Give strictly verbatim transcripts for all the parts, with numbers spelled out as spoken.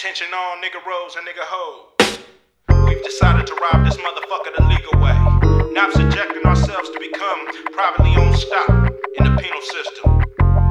attention all nigga roles and nigga hoes. We've decided to rob this motherfucker the legal way, not subjecting ourselves to become privately owned stock in the penal system,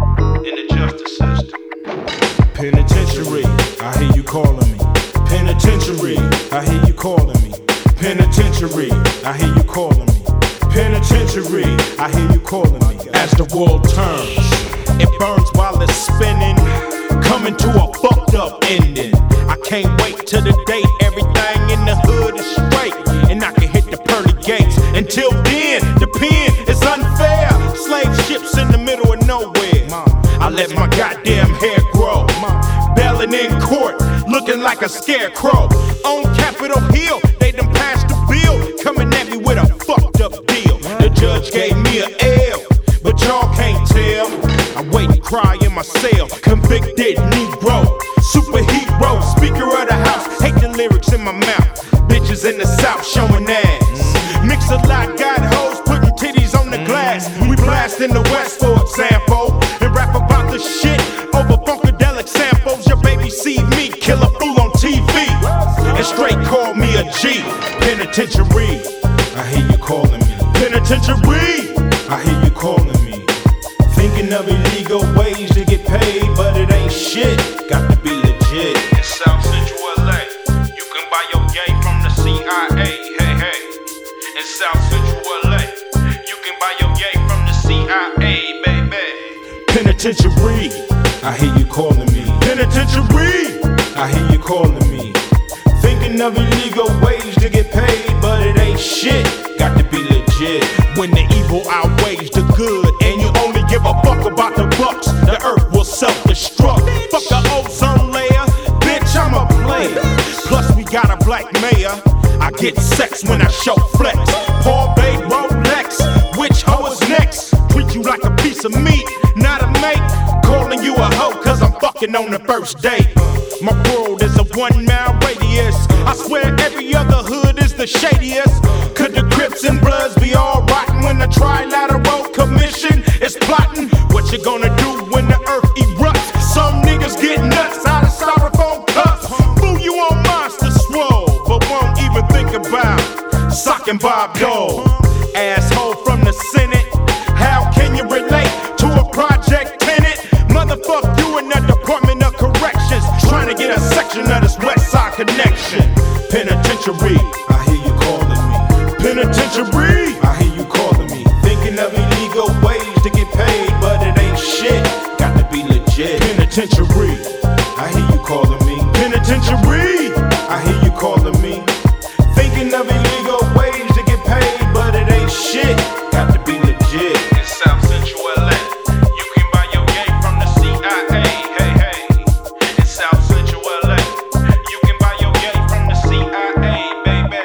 in the justice system. Penitentiary, I hear you calling me. Penitentiary, I hear you calling me. Penitentiary, I hear you calling me. Penitentiary, I hear you calling me. As the world turns, it burns while it's spinning, coming to a fucked up ending. I can't wait till the day everything in the hood is straight and I can hit the pearly gates. Until then, the pen is unfair. Slave ships in the middle of nowhere. I let my goddamn hair grow, bailing in court, looking like a scarecrow. On Capitol Hill, they done passed the bill, coming at me with a fucked up deal. The judge gave me a L, but y'all can't tell. I wait and cry in my cell, convicted Negro, superhero, speaker of the house, hate the lyrics in my mouth. Bitches in the South showing ass, mix a lot, got hoes putting titties on the glass. We blast in the West, for example, and rap about the shit over funkadelic samples. Your baby see me kill a fool on T V and straight call me a G. Penitentiary, I hear you calling me. Penitentiary, I hear you calling me. Thinking of illegal ways to get paid, but it ain't shit. Got to be legit. In South Central L A, you can buy your yay from the C I A. Hey, hey. In South Central L A, you can buy your yay from the C I A, baby. Penitentiary, I hear you calling me. Penitentiary, I hear you calling me. Thinking of illegal ways to get paid, but it ain't shit. Got to be legit. When the evil outweighs the good, and you only give a fuck about the bucks, the earth will self-destruct. Fuck the ozone layer, bitch, I'm a player. Plus we got a black mayor. I get sex when I show flex. Paul Bay Rolex, which hoe is next? Treat you like a piece of meat, not a mate. Calling you a hoe cause I'm fucking on the first date. My world is a one mile radius. I swear every other hood is the shadiest. Could the Crips and Bloods be all rotten when the Trilateral Commission is plotting? What you gonna do when the earth erupts? Some niggas get nuts out of styrofoam cups. Fool you on Monster Swole, but won't even think about socking Bob Dole. Asshole from the Senate, how can you relate to a project tenant? Motherfuck you in the Department of Corrections, trying to get a section of this West Side connection. Penitentiary, I hear you calling me. Penitentiary, I hear you calling me. Thinking of illegal ways to get paid, but it ain't shit. Got to be legit. Penitentiary, I hear you calling me. Penitentiary, I hear you calling me. Thinking of illegal ways to get paid, but it ain't shit. Got to be legit. In South Central L A, you can buy your yay from the C I A. Hey, hey. In South Central L A, you can buy your yay from the C I A, baby.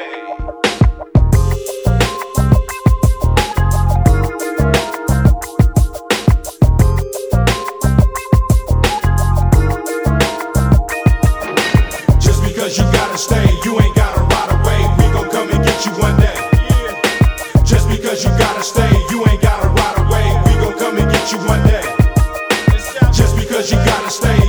Just because you gotta stay, you ain't gotta ride away. We gon' come and get you one day. Just because you gotta stay, you ain't gotta ride away. We gon' come and get you one day. Just because you gotta stay,